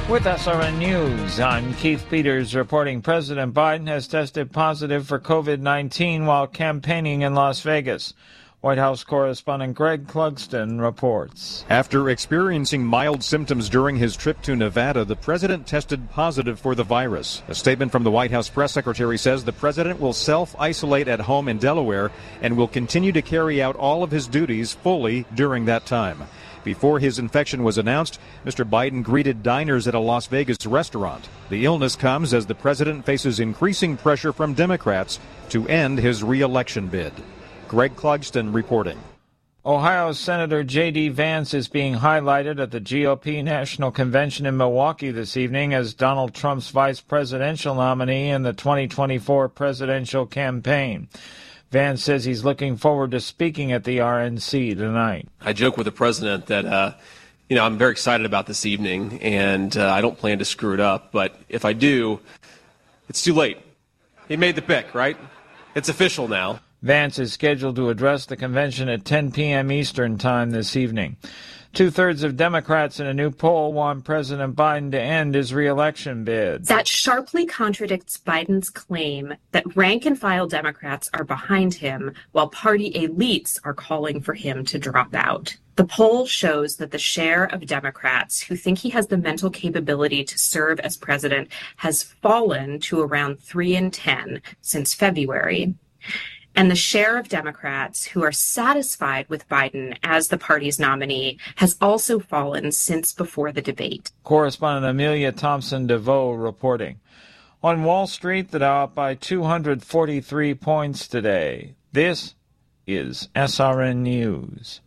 With SRN News, I'm Keith Peters reporting President Biden has tested positive for COVID-19 while campaigning in Las Vegas. White House correspondent Greg Clugston reports. After experiencing mild symptoms during his trip to Nevada, the president tested positive for the virus. A statement from the White House press secretary says the president will self-isolate at home in Delaware and will continue to carry out all of his duties fully during that time. Before his infection was announced, Mr. Biden greeted diners at a Las Vegas restaurant. The illness comes as the president faces increasing pressure from Democrats to end his re-election bid. Greg Clugston reporting. Ohio Senator J.D. Vance is being highlighted at the GOP National Convention in Milwaukee this evening as Donald Trump's vice presidential nominee in the 2024 presidential campaign. Vance says he's looking forward to speaking at the RNC tonight. I joke with the president that, I'm very excited about this evening, and I don't plan to screw it up. But if I do, it's too late. He made the pick, right? It's official now. Vance is scheduled to address the convention at 10 p.m. Eastern Time this evening. Two-thirds of Democrats in a new poll want President Biden to end his re-election bid. That sharply contradicts Biden's claim that rank-and-file Democrats are behind him while party elites are calling for him to drop out. The poll shows that the share of Democrats who think he has the mental capability to serve as president has fallen to around 3 in 10 since February. And the share of Democrats who are satisfied with Biden as the party's nominee has also fallen since before the debate. Correspondent Amelia Thompson-DeVoe reporting. On Wall Street, the Dow up by 243 points today. This is SRN News.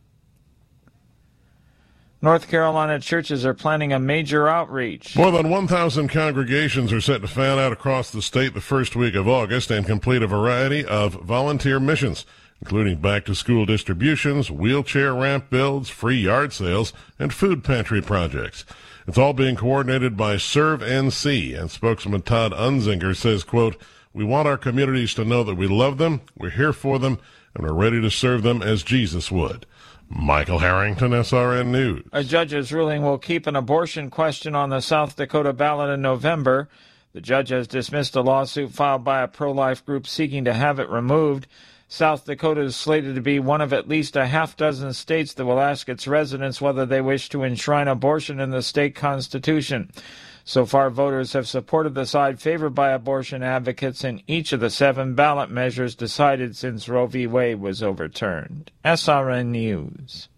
North Carolina churches are planning a major outreach. More than 1,000 congregations are set to fan out across the state the first week of August and complete a variety of volunteer missions, including back-to-school distributions, wheelchair ramp builds, free yard sales, and food pantry projects. It's all being coordinated by Serve NC, and spokesman Todd Unzinger says, quote, "We want our communities to know that we love them, we're here for them, and we're ready to serve them as Jesus would." Michael Harrington, SRN News. A judge's ruling will keep an abortion question on the South Dakota ballot in November. The judge has dismissed a lawsuit filed by a pro-life group seeking to have it removed. South Dakota is slated to be one of at least a half-dozen states that will ask its residents whether they wish to enshrine abortion in the state constitution. So far, voters have supported the side favored by abortion advocates in each of the 7 ballot measures decided since Roe v. Wade was overturned. SRN News.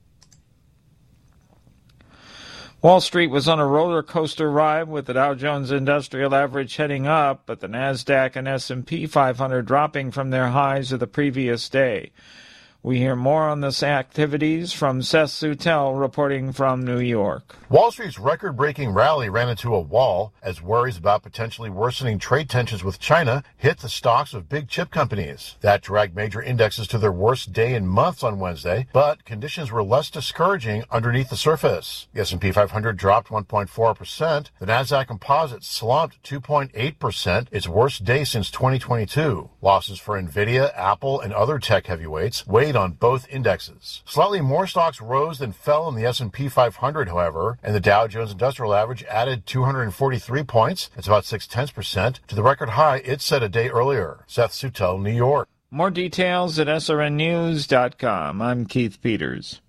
Wall Street was on a roller coaster ride with the Dow Jones Industrial Average heading up, but the NASDAQ and S&P 500 dropping from their highs of the previous day. We hear more on this activities from Seth Sutel reporting from New York. Wall Street's record-breaking rally ran into a wall as worries about potentially worsening trade tensions with China hit the stocks of big chip companies. That dragged major indexes to their worst day in months on Wednesday, but conditions were less discouraging underneath the surface. The S&P 500 dropped 1.4%. The Nasdaq Composite slumped 2.8%, its worst day since 2022. Losses for Nvidia, Apple, and other tech heavyweights weighed on both indexes. Slightly more stocks rose than fell in the S&P 500, however, and the Dow Jones Industrial Average added 243 points. That's about 0.6% to the record high it set a day earlier. Seth Sutel, New York. More details at srnnews.com. I'm Keith Peters.